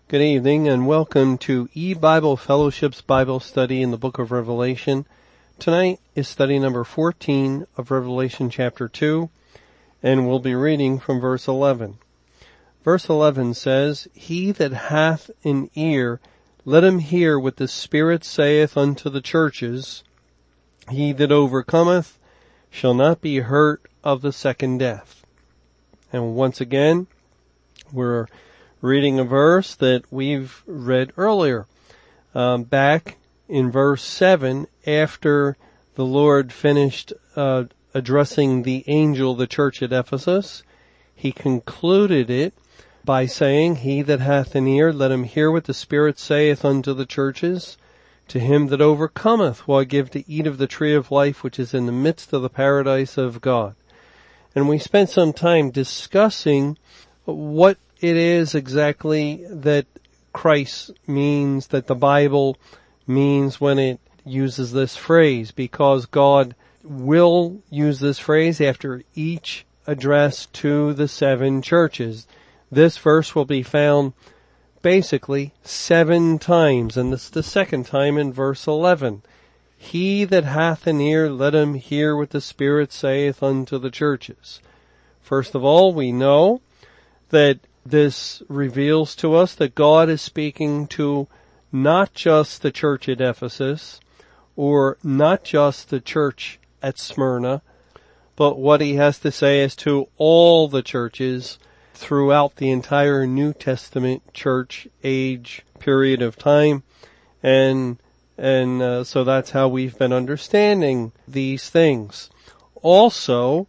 Good evening and welcome to E-Bible Fellowship's Bible study in the book of Revelation. Tonight is study number 14 of Revelation chapter 2, and we'll be reading from verse 11. Verse 11 says, "He that hath an ear, let him hear what the Spirit saith unto the churches. He that overcometh shall not be hurt of the second death." And once again, we're reading a verse that we've read earlier. Back in verse 7, after the Lord finished addressing the angel, the church at Ephesus, he concluded it by saying, "He that hath an ear, let him hear what the Spirit saith unto the churches. To him that overcometh will I give to eat of the tree of life, which is in the midst of the paradise of God." And we spent some time discussing what it is exactly that Christ means, that the Bible means when it uses this phrase, because God will use this phrase after each address to the seven churches. This verse will be found basically 7 times, and this is the second time in verse 11. "He that hath an ear, let him hear what the Spirit saith unto the churches." First of all, we know that this reveals to us that God is speaking to not just the church at Ephesus or not just the church at Smyrna, but what he has to say is to all the churches throughout the entire New Testament church age period of time. And so that's how we've been understanding these things. Also,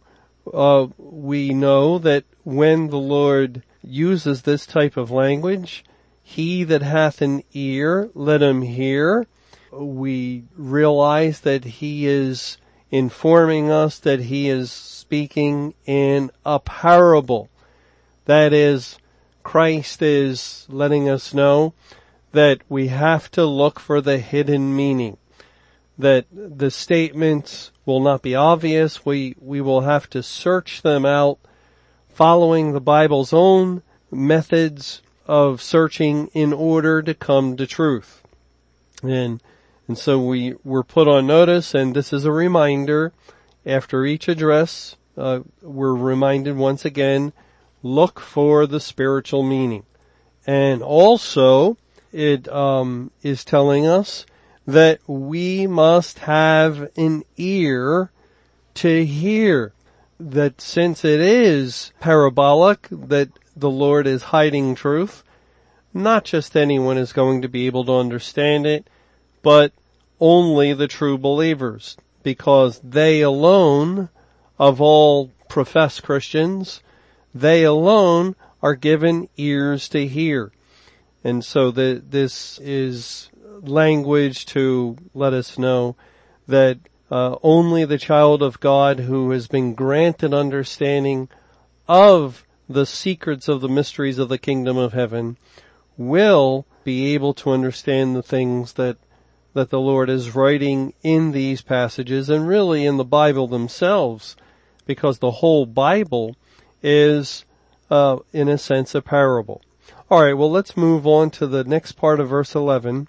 we know that when the Lord uses this type of language, "He that hath an ear, let him hear," we realize that he is informing us that he is speaking in a parable. That is, Christ is letting us know that we have to look for the hidden meaning, that the statements will not be obvious. We will have to search them out following the Bible's own methods of searching in order to come to truth. And so we were put on notice, and this is a reminder. After each address, we're reminded once again, look for the spiritual meaning. And also, it is telling us that we must have an ear to hear. That since it is parabolic, that the Lord is hiding truth, not just anyone is going to be able to understand it, but only the true believers, because they alone, of all professed Christians, they alone are given ears to hear. And so this is language to let us know that only the child of God who has been granted understanding of the secrets of the mysteries of the kingdom of heaven will be able to understand the things that the Lord is writing in these passages and really in the Bible themselves, because the whole Bible is, in a sense, a parable. All right, well, let's move on to the next part of verse 11.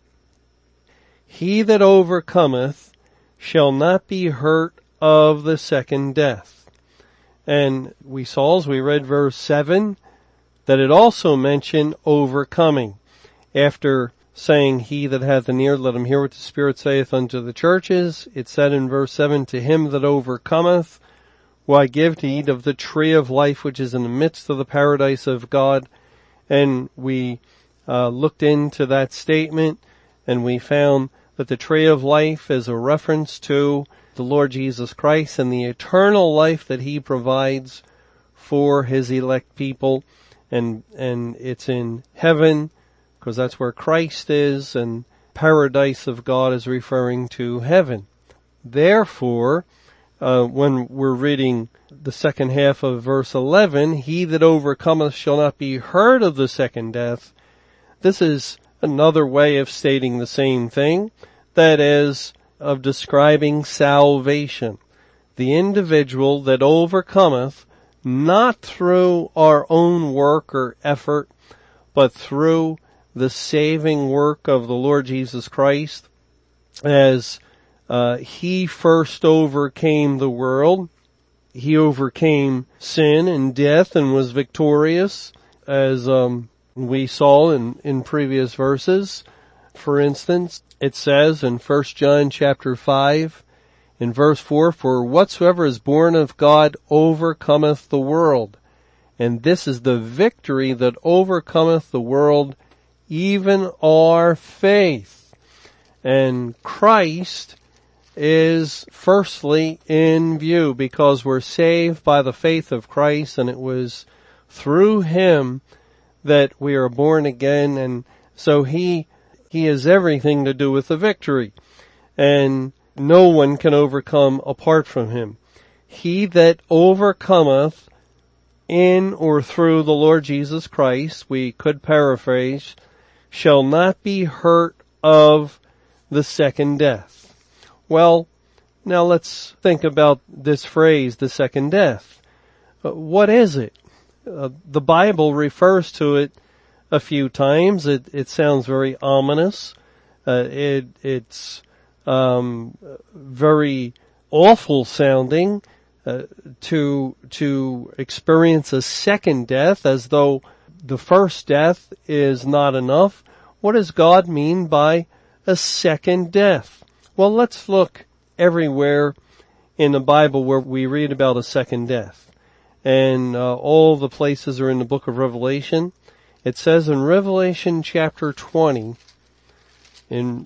"He that overcometh shall not be hurt of the second death." And we saw, as we read verse 7, that it also mentioned overcoming. After saying, "He that hath an ear, let him hear what the Spirit saith unto the churches," it said in verse 7, "To him that overcometh will I give to eat of the tree of life, which is in the midst of the paradise of God." And we looked into that statement, and we found that the tree of life is a reference to the Lord Jesus Christ and the eternal life that he provides for his elect people. And it's in heaven, because that's where Christ is, and paradise of God is referring to heaven. Therefore, when we're reading the second half of verse 11, "He that overcometh shall not be hurt of the second death," this is another way of stating the same thing, that is, of describing salvation. The individual that overcometh, not through our own work or effort, but through the saving work of the Lord Jesus Christ as He first overcame the world. He overcame sin and death and was victorious, as we saw in previous verses. For instance, it says in 1 John chapter 5, in verse 4, "For whatsoever is born of God overcometh the world. And this is the victory that overcometh the world, even our faith." And Christ is firstly in view because we're saved by the faith of Christ, and it was through Him that we are born again, and so He has everything to do with the victory, and no one can overcome apart from Him. He that overcometh in or through the Lord Jesus Christ, we could paraphrase, shall not be hurt of the second death. Well, now let's think about this phrase, the second death. What is it? The Bible refers to it a few times. It sounds very ominous. It's very awful sounding to experience a second death, as though the first death is not enough. What does God mean by a second death? Well, let's look everywhere in the Bible where we read about a second death. And all the places are in the book of Revelation. It says in Revelation chapter 20, in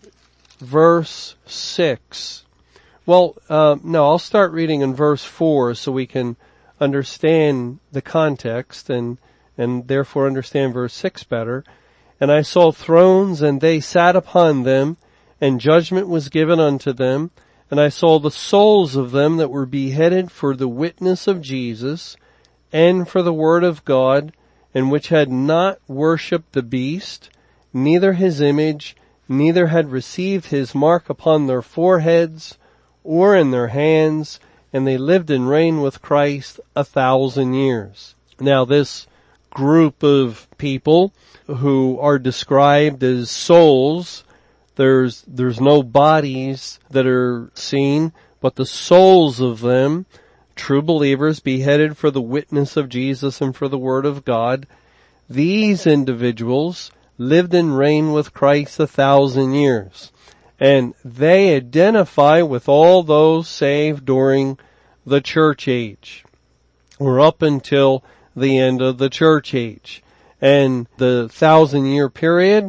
verse 6. Well, no, I'll start reading in verse 4 so we can understand the context and therefore understand verse 6 better. "And I saw thrones, and they sat upon them, and judgment was given unto them. And I saw the souls of them that were beheaded for the witness of Jesus, and for the word of God, and which had not worshipped the beast, neither his image, neither had received his mark upon their foreheads, or in their hands, and they lived and reigned with Christ 1,000 years." Now this group of people who are described as souls, there's no bodies that are seen, but the souls of them, true believers beheaded for the witness of Jesus and for the word of God, these individuals lived and reigned with Christ 1,000 years. And they identify with all those saved during the church age, or up until the end of the church age. And the 1,000-year period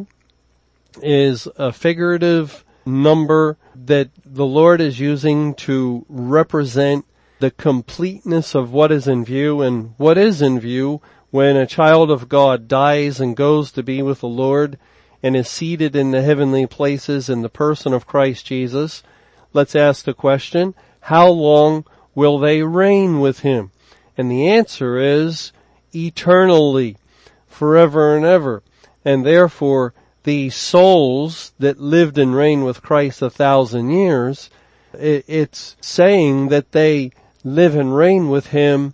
is a figurative number that the Lord is using to represent the completeness of what is in view. And what is in view when a child of God dies and goes to be with the Lord and is seated in the heavenly places in the person of Christ Jesus. Let's ask the question, how long will they reign with Him? And the answer is eternally, forever and ever. And therefore, the souls that lived and reigned with Christ 1,000 years, it's saying that they live and reign with Him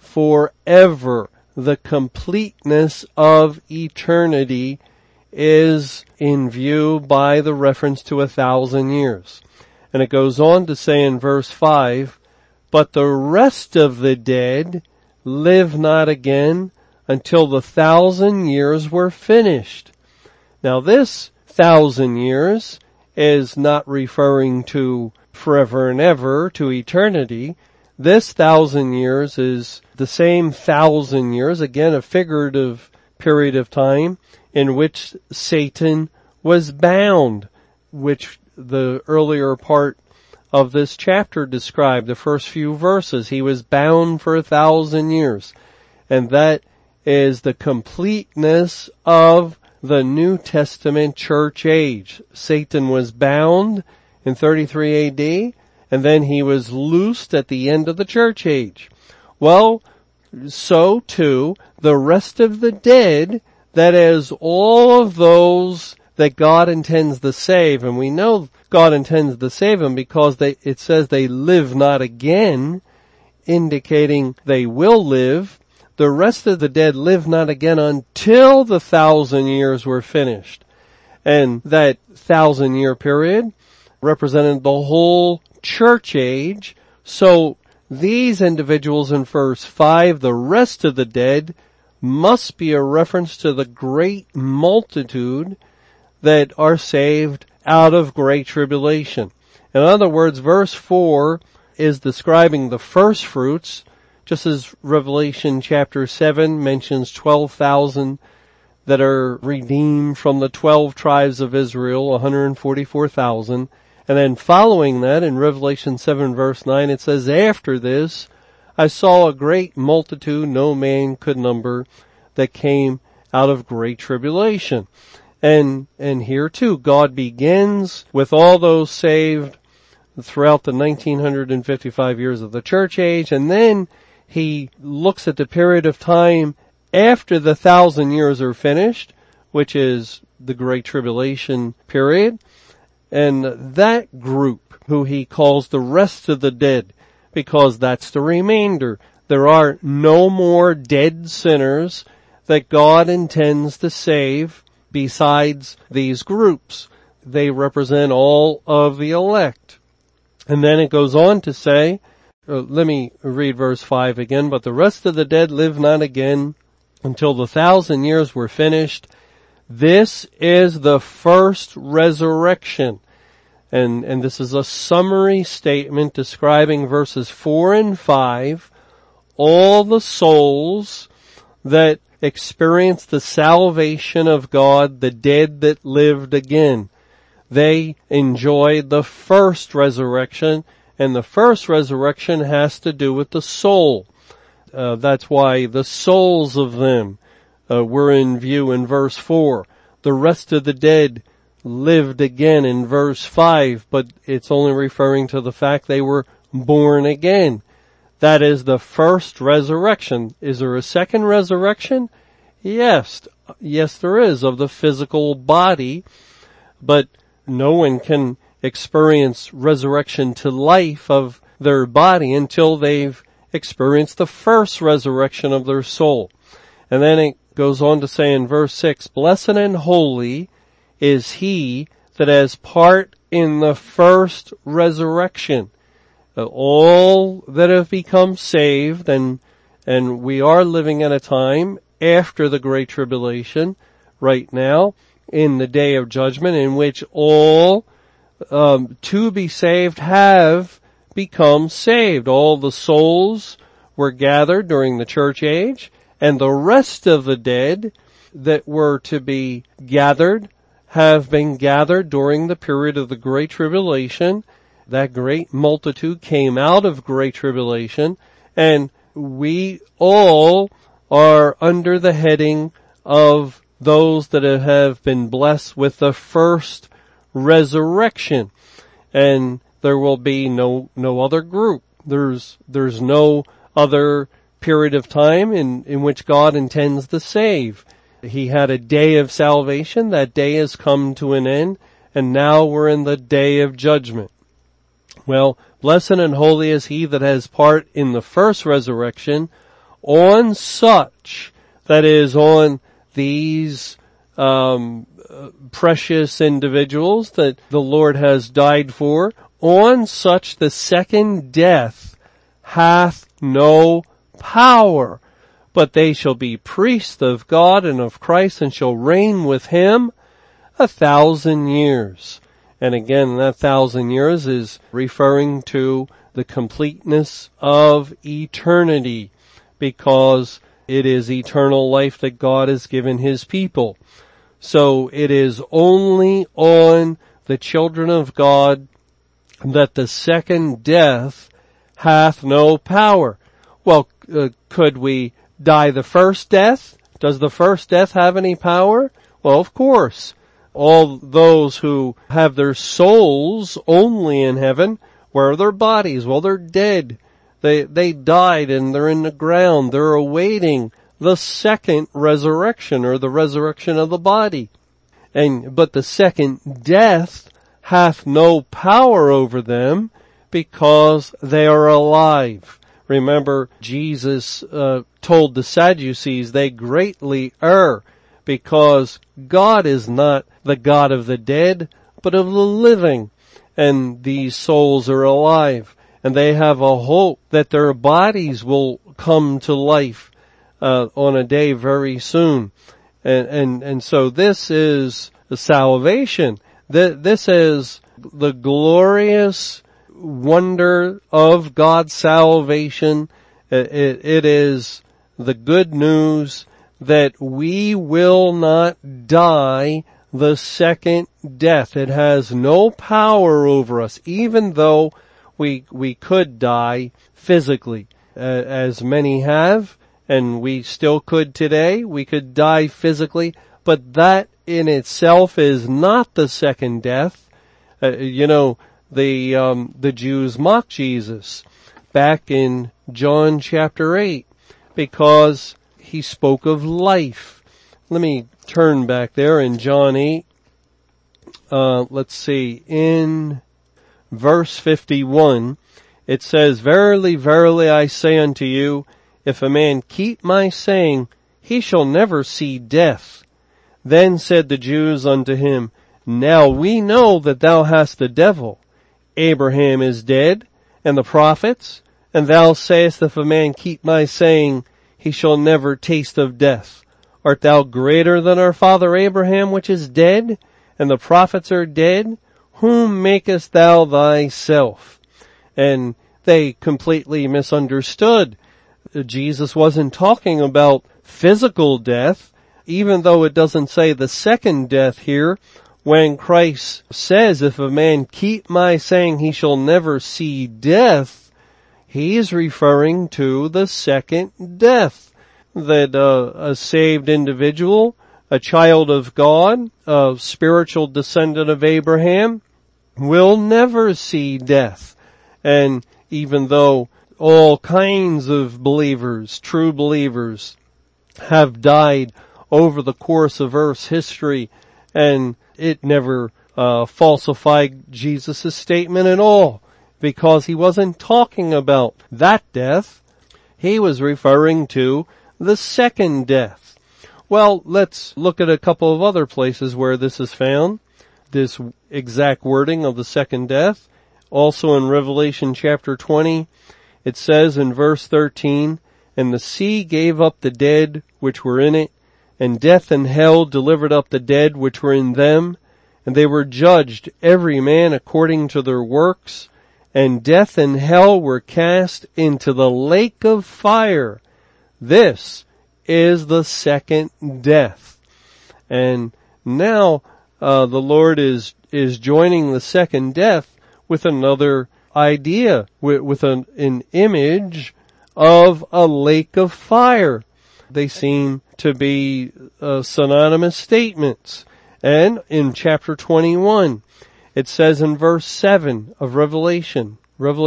forever. The completeness of eternity is in view by the reference to 1,000 years. And it goes on to say in verse 5, "But the rest of the dead live not again until the 1,000 years were finished." Now this 1,000 years is not referring to forever and ever, to eternity. This 1,000 years is the same 1,000 years, again a figurative period of time in which Satan was bound, which the earlier part of this chapter described, the first few verses. He was bound for 1,000 years. And that is the completeness of the New Testament church age. Satan was bound in 33 AD, and then he was loosed at the end of the church age. Well, so too, the rest of the dead, that is, all of those that God intends to save, and we know God intends to save them because it says they live not again, indicating they will live. the rest of the dead live not again until the 1,000 years were finished. And that 1,000-year period represented the whole church age. So these individuals in verse 5, the rest of the dead, must be a reference to the great multitude that are saved out of great tribulation. In other words, verse 4 is describing the first fruits, just as Revelation chapter 7 mentions 12,000 that are redeemed from the 12 tribes of Israel, 144,000. And then following that, in Revelation 7 verse 9, it says, after this, I saw a great multitude no man could number that came out of great tribulation. And here too, God begins with all those saved throughout the 1955 years of the church age, and then he looks at the period of time after the 1,000 years are finished, which is the Great Tribulation period, and that group who he calls the rest of the dead, because that's the remainder. There are no more dead sinners that God intends to save besides these groups. They represent all of the elect. And then it goes on to say, let me read verse 5 again, but the rest of the dead live not again until the 1,000 years were finished. This is the first resurrection. And this is a summary statement describing verses 4 and 5, all the souls that experience the salvation of God, the dead that lived again. They enjoyed the first resurrection, and the first resurrection has to do with the soul. That's why the souls of them were in view in verse 4. The rest of the dead lived again in verse 5, but it's only referring to the fact they were born again. That is the first resurrection. Is there a second resurrection? Yes, there is, of the physical body, but no one can experience resurrection to life of their body until they've experienced the first resurrection of their soul. And then it goes on to say in verse 6, blessed and holy is he that has part in the first resurrection. All that have become saved, and we are living at a time after the Great Tribulation right now, in the day of judgment, in which all to be saved have become saved. All the souls were gathered during the church age, and the rest of the dead that were to be gathered have been gathered during the period of the Great Tribulation. That great multitude came out of Great Tribulation, and we all are under the heading of those that have been blessed with the first resurrection. And there will be no other group. There's no other period of time in which God intends to save. He had a day of salvation. That day has come to an end, and now we're in the day of judgment. Well, blessed and holy is he that has part in the first resurrection. On such, that is, on these precious individuals that the Lord has died for, on such the second death hath no power, but they shall be priests of God and of Christ, and shall reign with him 1,000 years. And again, that 1,000 years is referring to the completeness of eternity, because it is eternal life that God has given his people. So it is only on the children of God that the second death hath no power. Well, could we die the first death? Does the first death have any power? Well, of course. All those who have their souls only in heaven, where are their bodies? Well, they're dead. They died and they're in the ground. They're awaiting the second resurrection, or the resurrection of the body. But the second death hath no power over them, because they are alive. Remember, Jesus told the Sadducees they greatly err because God is not the God of the dead, but of the living. And these souls are alive, and they have a hope that their bodies will come to life on a day very soon. And so this is the salvation. This is the glorious wonder of God's salvation. It is the good news that we will not die the second death. It has no power over us, even though we could die physically, as many have, and we still could today. We could die physically, but that in itself is not the second death. The Jews mocked Jesus back in John chapter 8 because he spoke of life. Let me turn back there in John 8. Let's see, in verse 51, it says, "Verily, verily, I say unto you, if a man keep my saying, he shall never see death. Then said the Jews unto him, Now we know that thou hast the devil. Abraham is dead, and the prophets, and thou sayest, if a man keep my saying, he shall never taste of death. Art thou greater than our father Abraham, which is dead, and the prophets are dead? Whom makest thou thyself?" And they completely misunderstood. Jesus wasn't talking about physical death, even though it doesn't say the second death here. When Christ says, if a man keep my saying, he shall never see death, he is referring to the second death. That a saved individual, a child of God, a spiritual descendant of Abraham, will never see death. And even though all kinds of believers, true believers, have died over the course of Earth's history, and it never falsified Jesus' statement at all, because he wasn't talking about that death. He was referring to the second death. Well, let's look at a couple of other places where this is found, this exact wording of the second death. Also in Revelation chapter 20, it says in verse 13, "And the sea gave up the dead which were in it, and death and hell delivered up the dead which were in them, and they were judged every man according to their works, and death and hell were cast into the lake of fire. This is the second death." And now the Lord is joining the second death with another idea, with an image of a lake of fire. They seem to be synonymous statements. And in chapter 21, it says in verse 7 of Revelation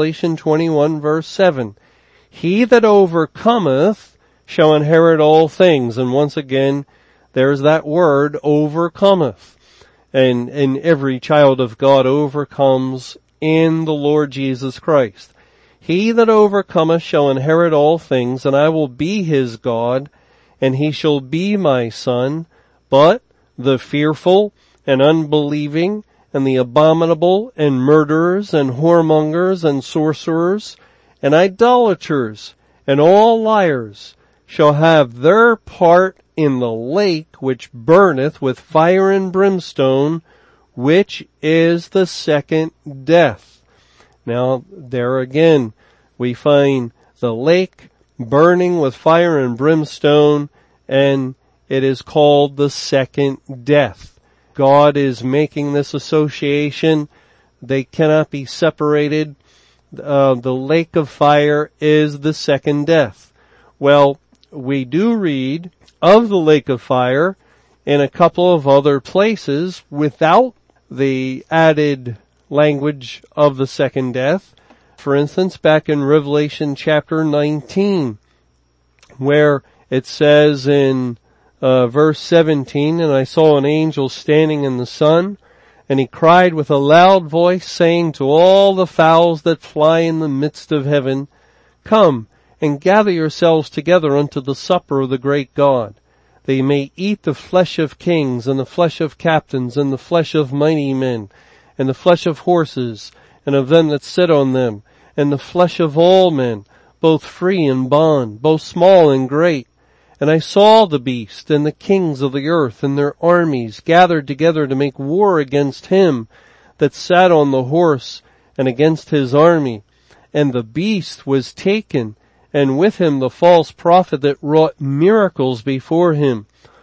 21 verse 7, "He that overcometh shall inherit all things." And once again, there's that word, overcometh. And every child of God overcomes in the Lord Jesus Christ. "He that overcometh shall inherit all things, and I will be his God, and he shall be my son. But the fearful and unbelieving and the abominable and murderers and whoremongers and sorcerers and idolaters and all liars shall have their part in the lake which burneth with fire and brimstone, which is the second death." Now, there again, we find the lake burning with fire and brimstone, and it is called the second death. God is making this association. They cannot be separated. The lake of fire is the second death. Well, we do read of the lake of fire in a couple of other places without the added language of the second death. For instance, back in Revelation chapter 19, where it says in verse 17, "And I saw an angel standing in the sun, and he cried with a loud voice, saying to all the fowls that fly in the midst of heaven, Come, and gather yourselves together unto the supper of the great God, that ye may eat the flesh of kings, and the flesh of captains, and the flesh of mighty men, and the flesh of horses, and of them that sit on them, and the flesh of all men, both free and bond, both small and great. And I saw the beast, and the kings of the earth, and their armies, gathered together to make war against him that sat on the horse, and against his army. And the beast was taken, and with him the false prophet that wrought miracles before him,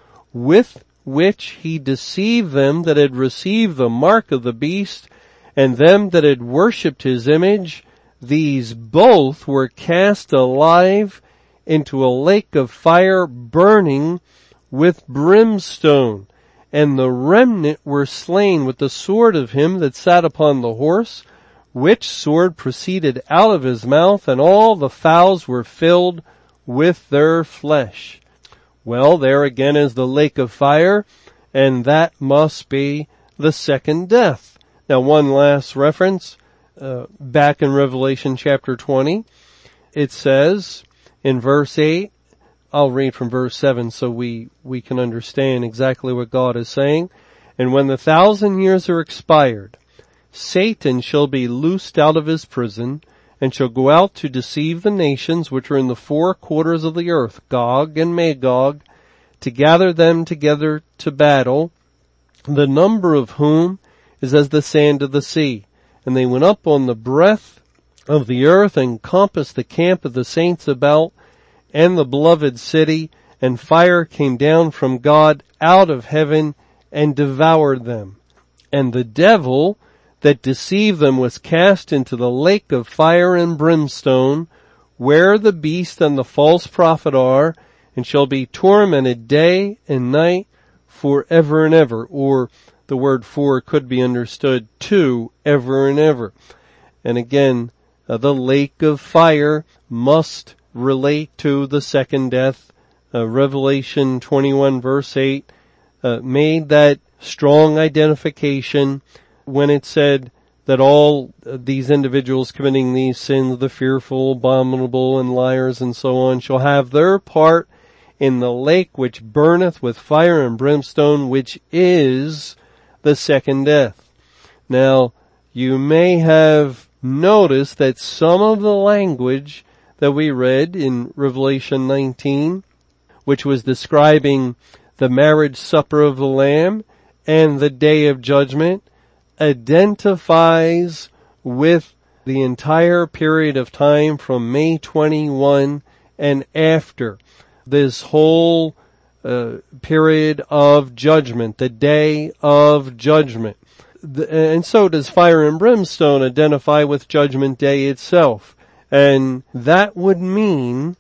with which he deceived them that had received the mark of the beast, and them that had worshipped his image. These both were cast alive into a lake of fire burning with brimstone. And the remnant were slain with the sword of him that sat upon the horse, which sword proceeded out of his mouth, and all the fowls were filled with their flesh. Well, there again is the lake of fire, and that must be the second death. Now, one last reference, back in Revelation chapter 20, it says in verse 8, I'll read from verse 7 so we can understand exactly what God is saying. And when the 1,000 years are expired, Satan shall be loosed out of his prison, and shall go out to deceive the nations which are in the four quarters of the earth, Gog and Magog, to gather them together to battle, the number of whom is as the sand of the sea. And they went up on the breadth of the earth, and compassed the camp of the saints about, and the beloved city, and fire came down from God out of heaven, and devoured them. And the devil that deceived them was cast into the lake of fire and brimstone, where the beast and the false prophet are, and shall be tormented day and night forever and ever. Or the word for could be understood to ever and ever. And again, the lake of fire must relate to the second death. Revelation 21 verse 8 made that strong identification when it said that all these individuals committing these sins, the fearful, abominable, and liars and so on, shall have their part in the lake which burneth with fire and brimstone, which is the second death. Now, you may have noticed that some of the language that we read in Revelation 19, which was describing the marriage supper of the Lamb and the day of judgment, identifies with the entire period of time from May 21 and after. This whole period of judgment, the day of judgment. And so does fire and brimstone identify with Judgment Day itself. And that would mean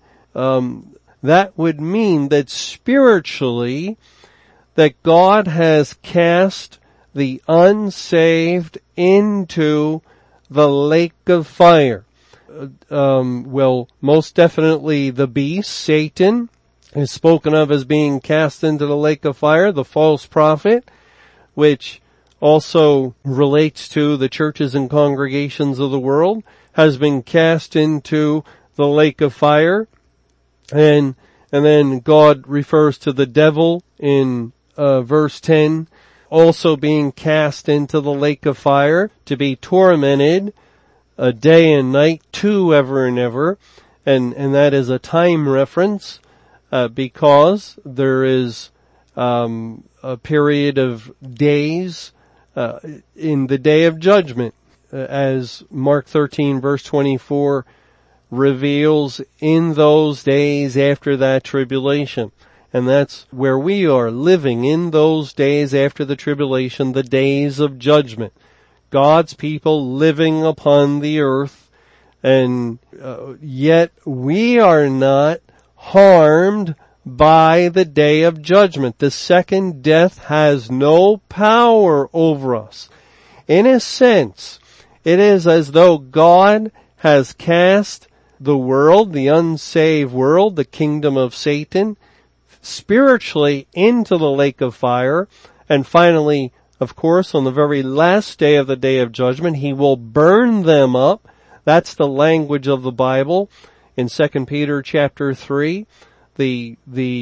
that spiritually, that God has cast the unsaved into the lake of fire. Well, most definitely the beast, Satan, is spoken of as being cast into the lake of fire, the false prophet, which also relates to the churches and congregations of the world, has been cast into the lake of fire. And then God refers to the devil in verse 10, also being cast into the lake of fire to be tormented day and night to ever and ever. And that is a time reference, because there is a period of days in the day of judgment, as Mark 13 verse 24 reveals, in those days after that tribulation. And that's where we are living, in those days after the tribulation, the days of judgment. God's people living upon the earth, and yet we are not harmed by the day of judgment. The second death has no power over us. In a sense, it is as though God has cast the world, the unsaved world, the kingdom of Satan, spiritually into the lake of fire, and finally, of course, on the very last day of the day of judgment, he will burn them up. That's the language of the Bible in 2 Peter chapter 3. The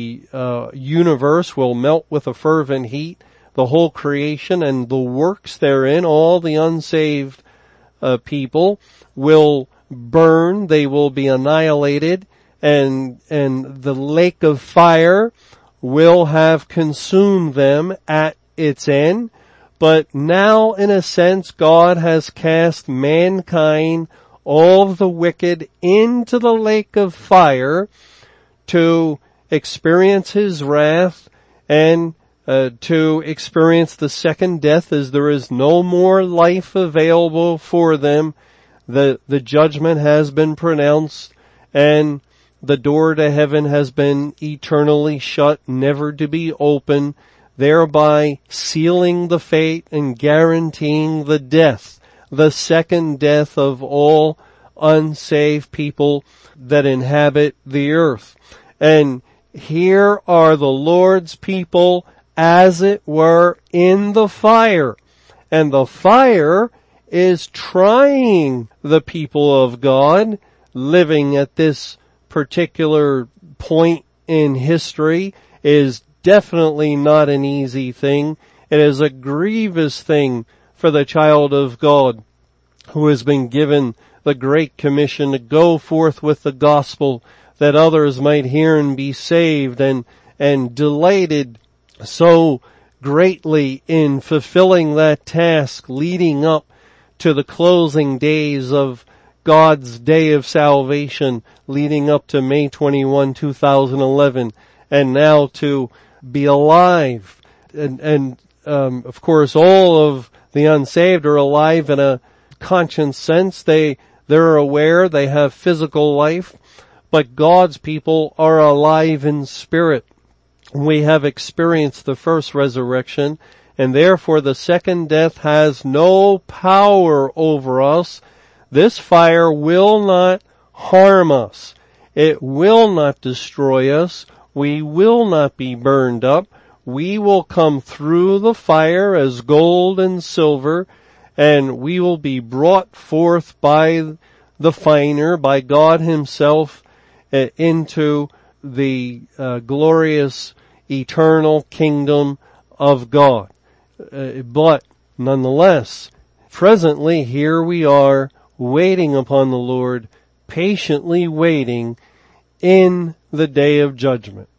universe will melt with a fervent heat, the whole creation and the works therein, all the unsaved people will burn, they will be annihilated, and the lake of fire will have consumed them at its end. But now, in a sense, God has cast mankind, all of the wicked, into the lake of fire to experience His wrath and to experience the second death, as there is no more life available for them. The judgment has been pronounced, and the door to heaven has been eternally shut, never to be opened, thereby sealing the fate and guaranteeing the death, the second death of all unsaved people that inhabit the earth. And here are the Lord's people, as it were, in the fire. And the fire is trying the people of God living at this particular point in history. Is definitely not an easy thing. It is a grievous thing for the child of God who has been given the Great Commission to go forth with the gospel that others might hear and be saved, and delighted so greatly in fulfilling that task leading up to the closing days of God's day of salvation, leading up to May 21, 2011, and now to be alive. And of course, all of the unsaved are alive in a conscious sense. They're aware, they have physical life, but God's people are alive in spirit. We have experienced the first resurrection, and therefore the second death has no power over us. This fire will not harm us. It will not destroy us. We will not be burned up. We will come through the fire as gold and silver, and we will be brought forth by the finer, by God Himself, into the glorious eternal kingdom of God. But nonetheless, presently here we are waiting upon the Lord, patiently waiting in the day of judgment.